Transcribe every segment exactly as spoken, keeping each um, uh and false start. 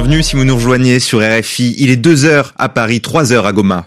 bienvenue si vous nous rejoignez sur R F I. Il est deux heures à Paris, trois heures à Goma.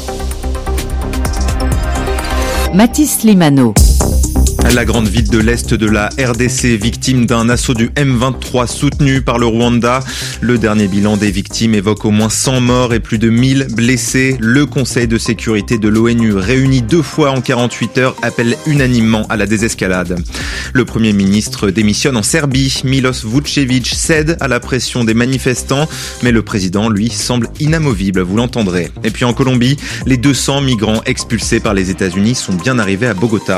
Mathis Limano. La grande ville de l'Est de la R D C, victime d'un assaut du M vingt-trois soutenu par le Rwanda. Le dernier bilan des victimes évoque au moins cent morts et plus de mille blessés. Le Conseil de sécurité de l'ONU, réuni deux fois en quarante-huit heures, appelle unanimement à la désescalade. Le Premier ministre démissionne en Serbie. Miloš Vučević cède à la pression des manifestants, mais le président, lui, semble inamovible, vous l'entendrez. Et puis en Colombie, les deux cents migrants expulsés par les États-Unis sont bien arrivés à Bogota.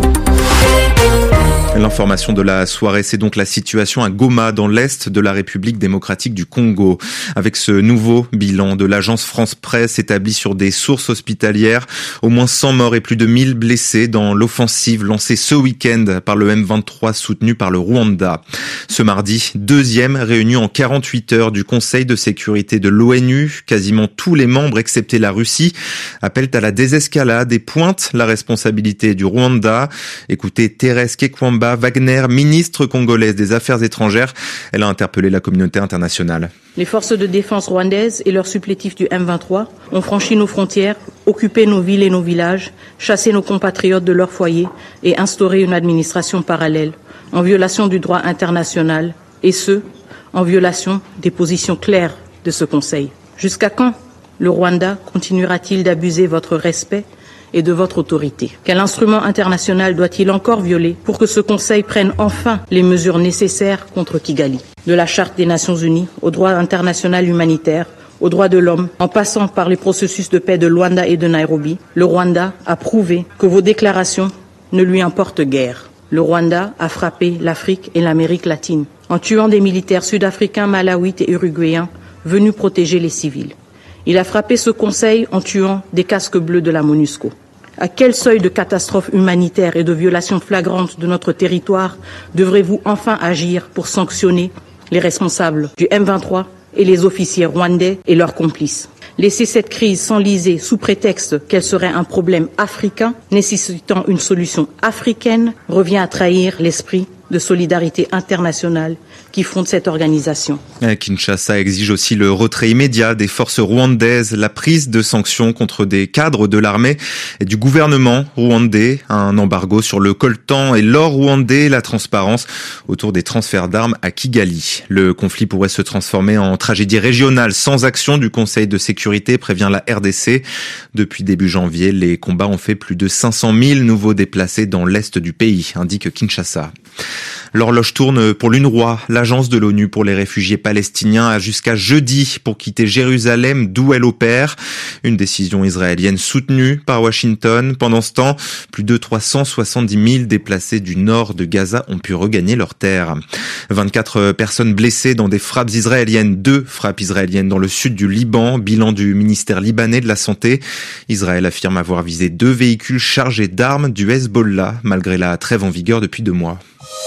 L'information de la soirée, c'est donc la situation à Goma, dans l'est de la République démocratique du Congo. Avec ce nouveau bilan de l'agence France Presse établi sur des sources hospitalières, au moins cent morts et plus de mille blessés dans l'offensive lancée ce week-end par le M vingt-trois soutenu par le Rwanda. Ce mardi, deuxième réunion en quarante-huit heures du Conseil de sécurité de l'ONU. Quasiment tous les membres, excepté la Russie, appellent à la désescalade et pointent la responsabilité du Rwanda. Écoutez Thérèse Kekwamba Wagner, ministre congolaise des Affaires étrangères. Elle a interpellé la communauté internationale. Les forces de défense rwandaises et leurs supplétifs du M vingt-trois ont franchi nos frontières, occupé nos villes et nos villages, chassé nos compatriotes de leurs foyers et instauré une administration parallèle, en violation du droit international, et ce, en violation des positions claires de ce Conseil. Jusqu'à quand le Rwanda continuera-t-il d'abuser votre respect et de votre autorité? Quel instrument international doit-il encore violer pour que ce Conseil prenne enfin les mesures nécessaires contre Kigali? De la Charte des Nations Unies au droit international humanitaire, aux droits de l'homme, en passant par les processus de paix de Luanda et de Nairobi, le Rwanda a prouvé que vos déclarations ne lui importent guère. Le Rwanda a frappé l'Afrique et l'Amérique latine en tuant des militaires sud-africains, malawites et uruguayens venus protéger les civils. Il a frappé ce Conseil en tuant des casques bleus de la MONUSCO. À quel seuil de catastrophe humanitaire et de violation flagrante de notre territoire devrez-vous enfin agir pour sanctionner les responsables du M vingt-trois et les officiers rwandais et leurs complices? Laisser cette crise s'enliser sous prétexte qu'elle serait un problème africain nécessitant une solution africaine revient à trahir l'esprit de solidarité internationale qui fonde cette organisation. Kinshasa exige aussi le retrait immédiat des forces rwandaises, la prise de sanctions contre des cadres de l'armée et du gouvernement rwandais, un embargo sur le coltan et l'or rwandais, la transparence autour des transferts d'armes à Kigali. Le conflit pourrait se transformer en tragédie régionale sans action du Conseil de sécurité, prévient la R D C. Depuis début janvier, les combats ont fait plus de cinq cent mille nouveaux déplacés dans l'est du pays, indique Kinshasa. L'horloge tourne pour l'UNRWA, l'agence de l'ONU pour les réfugiés palestiniens, a jusqu'à jeudi pour quitter Jérusalem, d'où elle opère. Une décision israélienne soutenue par Washington. Pendant ce temps, plus de trois cent soixante-dix mille déplacés du nord de Gaza ont pu regagner leurs terres. vingt-quatre personnes blessées dans des frappes israéliennes, deux frappes israéliennes dans le sud du Liban, bilan du ministère libanais de la Santé. Israël affirme avoir visé deux véhicules chargés d'armes du Hezbollah, malgré la trêve en vigueur depuis deux mois.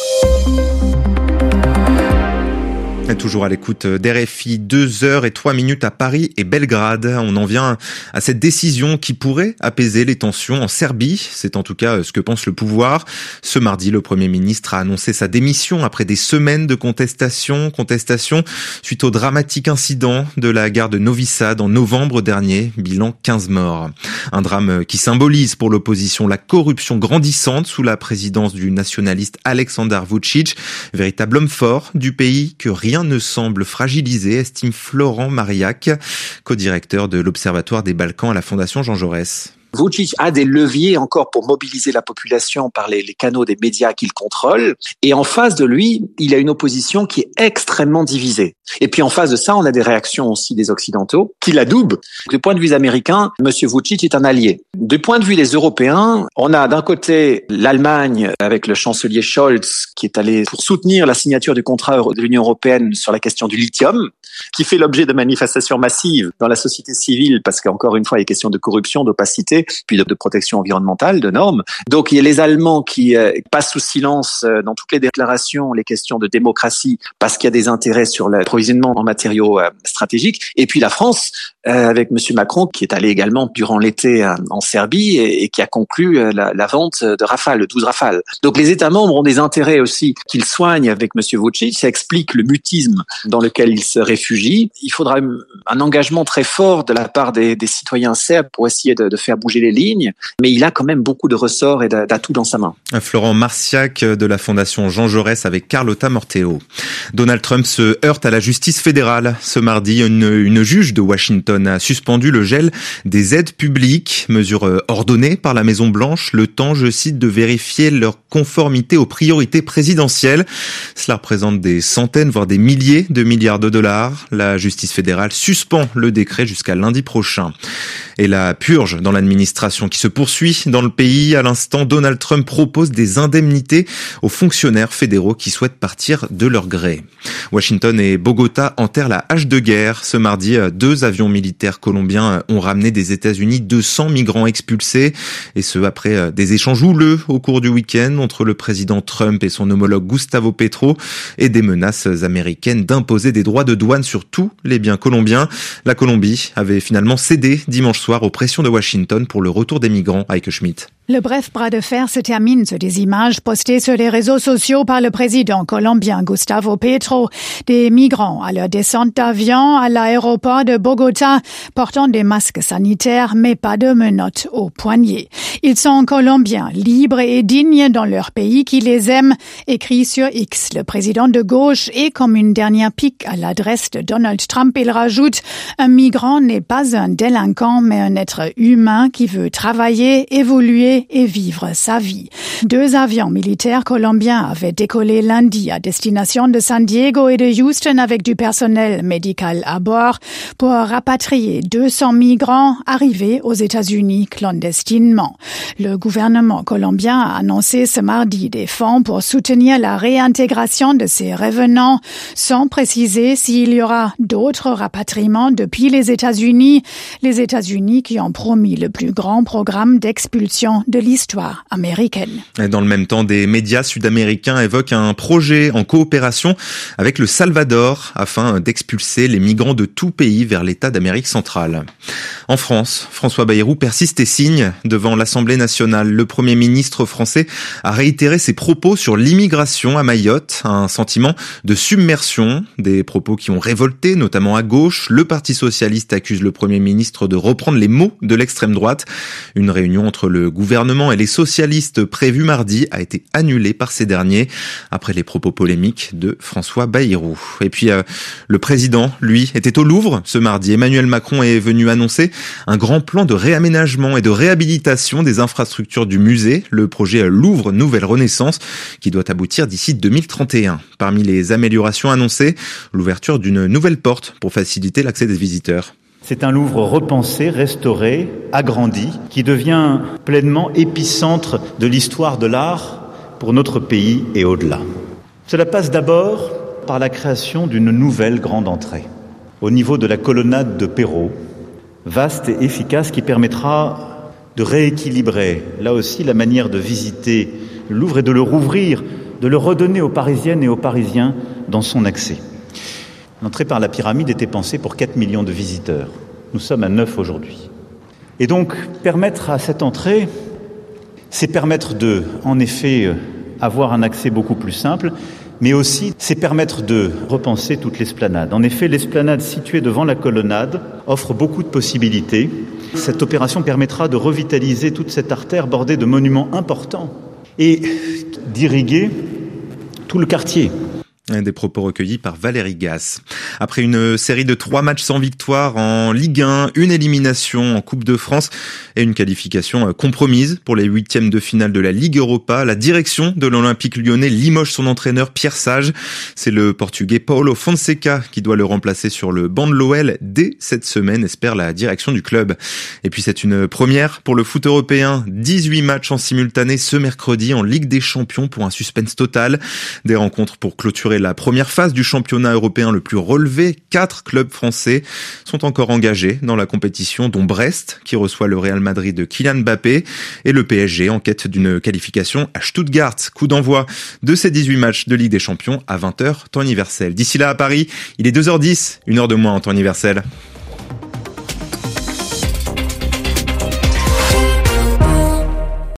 Toujours à l'écoute d'R F I, deux heures et trois minutes à Paris et Belgrade. On en vient à cette décision qui pourrait apaiser les tensions en Serbie. C'est en tout cas ce que pense le pouvoir. Ce mardi, le Premier ministre a annoncé sa démission après des semaines de contestation, contestation suite au dramatique incident de la gare de Novi Sad en novembre dernier. Bilan quinze morts. Un drame qui symbolise pour l'opposition la corruption grandissante sous la présidence du nationaliste Aleksandar Vučić, véritable homme fort du pays que rien ne semble fragilisé, estime Florent Marillac, co-directeur de l'Observatoire des Balkans à la Fondation Jean Jaurès. Vučić a des leviers encore pour mobiliser la population par les, les canaux des médias qu'il contrôle. Et en face de lui, il a une opposition qui est extrêmement divisée. Et puis en face de ça, on a des réactions aussi des Occidentaux qui l'adoubent. Du point de vue américain, M. Vučić est un allié. Du point de vue des Européens, on a d'un côté l'Allemagne avec le chancelier Scholz qui est allé pour soutenir la signature du contrat de l'Union européenne sur la question du lithium, qui fait l'objet de manifestations massives dans la société civile parce qu'encore une fois, il y a question de corruption, d'opacité, puis de, de protection environnementale, de normes. Donc il y a les Allemands qui euh, passent sous silence euh, dans toutes les déclarations les questions de démocratie parce qu'il y a des intérêts sur l'approvisionnement en matériaux euh, stratégiques. Et puis la France, euh, avec Monsieur Macron, qui est allé également durant l'été euh, en Serbie et, et qui a conclu euh, la, la vente de Rafale, de douze Rafales. Donc les États membres ont des intérêts aussi qu'ils soignent avec Monsieur Vučić. Ça explique le mutisme dans lequel ils se réfugient. Il faudra un engagement très fort de la part des, des citoyens serbes pour essayer de, de faire bouger les lignes, mais il a quand même beaucoup de ressorts et d'atouts dans sa main. Florent Marciac de la Fondation Jean Jaurès avec Carlotta Morteo. Donald Trump se heurte à la justice fédérale. Ce mardi, une, une juge de Washington a suspendu le gel des aides publiques, mesure ordonnée par la Maison-Blanche, le temps, je cite, de vérifier leur conformité aux priorités présidentielles. Cela représente des centaines, voire des milliers de milliards de dollars. La justice fédérale suspend le décret jusqu'à lundi prochain. Et la purge dans l'administration qui se poursuit dans le pays. À l'instant, Donald Trump propose des indemnités aux fonctionnaires fédéraux qui souhaitent partir de leur gré. Washington et Bogota enterrent la hache de guerre. Ce mardi, deux avions militaires colombiens ont ramené des États-Unis deux cents migrants expulsés. Et ce, après des échanges houleux au cours du week-end entre le président Trump et son homologue Gustavo Petro et des menaces américaines d'imposer des droits de douane sur tous les biens colombiens. La Colombie avait finalement cédé dimanche soir aux pressions de Washington pour le retour des migrants. Heike Schmidt. Le bref bras de fer se termine sur des images postées sur les réseaux sociaux par le président colombien Gustavo Petro. Des migrants à leur descente d'avion à l'aéroport de Bogota portant des masques sanitaires mais pas de menottes aux poignets. Ils sont colombiens, libres et dignes dans leur pays qui les aime, écrit sur X le président de gauche, et comme une dernière pique à l'adresse de Donald Trump, il rajoute « Un migrant n'est pas un délinquant mais un être humain qui veut travailler, évoluer et vivre sa vie. » Deux avions militaires colombiens avaient décollé lundi à destination de San Diego et de Houston avec du personnel médical à bord pour rapatrier deux cents migrants arrivés aux États-Unis clandestinement. Le gouvernement colombien a annoncé ce mardi des fonds pour soutenir la réintégration de ces revenants, sans préciser s'il y aura d'autres rapatriements depuis les États-Unis, les États-Unis qui ont promis le plus grand programme d'expulsion de l'histoire américaine. Et dans le même temps, des médias sud-américains évoquent un projet en coopération avec le Salvador afin d'expulser les migrants de tout pays vers l'État d'Amérique centrale. En France, François Bayrou persiste et signe devant l'Assemblée nationale. Le Premier ministre français a réitéré ses propos sur l'immigration à Mayotte, un sentiment de submersion, des propos qui ont révolté, notamment à gauche. Le Parti socialiste accuse le Premier ministre de reprendre les mots de l'extrême droite. Une réunion entre le gouvernement et les socialistes prévue mardi a été annulée par ces derniers après les propos polémiques de François Bayrou. Et puis euh, le président, lui, était au Louvre ce mardi. Emmanuel Macron est venu annoncer un grand plan de réaménagement et de réhabilitation des infrastructures du musée, le projet Louvre Nouvelle Renaissance, qui doit aboutir d'ici deux mille trente et un. Parmi les améliorations annoncées, l'ouverture d'une nouvelle porte pour faciliter l'accès des visiteurs. C'est un Louvre repensé, restauré, agrandi, qui devient pleinement épicentre de l'histoire de l'art pour notre pays et au-delà. Cela passe d'abord par la création d'une nouvelle grande entrée, au niveau de la colonnade de Perrault, vaste et efficace, qui permettra de rééquilibrer, là aussi, la manière de visiter le Louvre et de le rouvrir, de le redonner aux Parisiennes et aux Parisiens dans son accès. L'entrée par la pyramide était pensée pour quatre millions de visiteurs. Nous sommes à neuf aujourd'hui. Et donc, permettre à cette entrée, c'est permettre de, en effet, avoir un accès beaucoup plus simple, mais aussi, c'est permettre de repenser toute l'esplanade. En effet, l'esplanade située devant la colonnade offre beaucoup de possibilités. Cette opération permettra de revitaliser toute cette artère bordée de monuments importants et d'irriguer tout le quartier. Des propos recueillis par Valérie Gasse. Après une série de trois matchs sans victoire en Ligue un, une élimination en Coupe de France et une qualification compromise pour les huitièmes de finale de la Ligue Europa, la direction de l'Olympique lyonnais limoge son entraîneur Pierre Sage. C'est le Portugais Paulo Fonseca qui doit le remplacer sur le banc de l'O L dès cette semaine, espère la direction du club. Et puis c'est une première pour le foot européen. dix-huit matchs en simultané ce mercredi en Ligue des Champions pour un suspense total. Des rencontres pour clôturer la première phase du championnat européen le plus relevé. Quatre clubs français sont encore engagés dans la compétition, dont Brest, qui reçoit le Real Madrid de Kylian Mbappé, et le P S G en quête d'une qualification à Stuttgart. Coup d'envoi de ces dix-huit matchs de Ligue des Champions à vingt heures, temps universel. D'ici là, à Paris, il est deux heures dix, une heure de moins en temps universel.